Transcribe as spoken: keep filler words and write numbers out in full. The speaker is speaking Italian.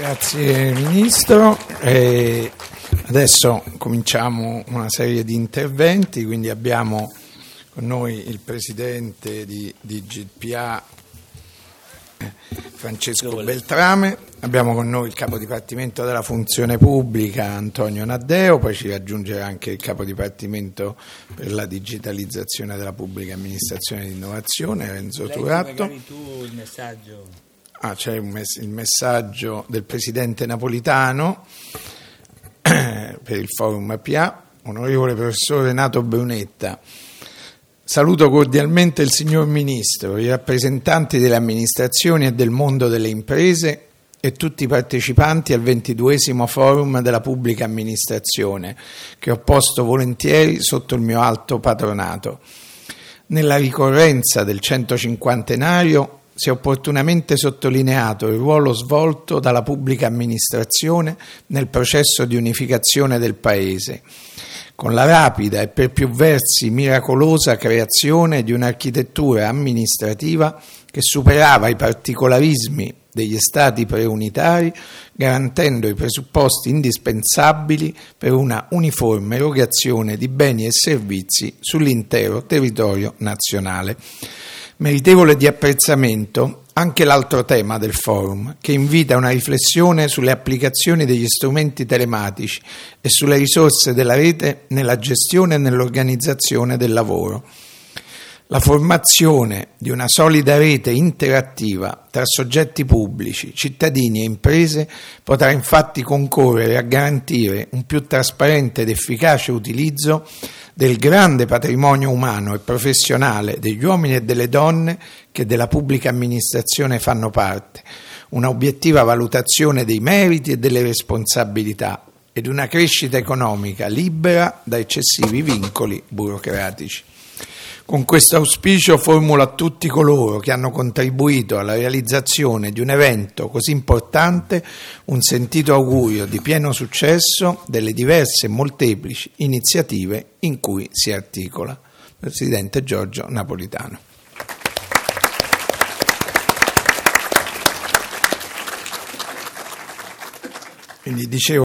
Grazie Ministro. E adesso cominciamo una serie di interventi, quindi abbiamo con noi il Presidente di D G P A Francesco Beltrame, abbiamo con noi il Capo Dipartimento della Funzione Pubblica Antonio Naddeo, poi ci raggiungerà anche il Capo Dipartimento per la digitalizzazione della pubblica amministrazione e l'innovazione Renzo Leggi Turatto. Magari tu il messaggio. Ah, c'è un mess- il messaggio del Presidente Napolitano per il Forum A P A. Onorevole Professor Renato Brunetta, saluto cordialmente il signor Ministro, i rappresentanti delle amministrazioni e del mondo delle imprese e tutti i partecipanti al ventiduesimo Forum della Pubblica Amministrazione, che ho posto volentieri sotto il mio alto patronato. Nella ricorrenza del centocinquantenario si è opportunamente sottolineato il ruolo svolto dalla pubblica amministrazione nel processo di unificazione del Paese, con la rapida e per più versi miracolosa creazione di un'architettura amministrativa che superava i particolarismi degli stati preunitari, garantendo i presupposti indispensabili per una uniforme erogazione di beni e servizi sull'intero territorio nazionale. Meritevole di apprezzamento anche l'altro tema del forum, che invita una riflessione sulle applicazioni degli strumenti telematici e sulle risorse della rete nella gestione e nell'organizzazione del lavoro. La formazione di una solida rete interattiva tra soggetti pubblici, cittadini e imprese potrà infatti concorrere a garantire un più trasparente ed efficace utilizzo del grande patrimonio umano e professionale degli uomini e delle donne che della pubblica amministrazione fanno parte, una obiettiva valutazione dei meriti e delle responsabilità ed una crescita economica libera da eccessivi vincoli burocratici. Con questo auspicio formulo a tutti coloro che hanno contribuito alla realizzazione di un evento così importante un sentito augurio di pieno successo delle diverse e molteplici iniziative in cui si articola. Presidente Giorgio Napolitano. Quindi dicevo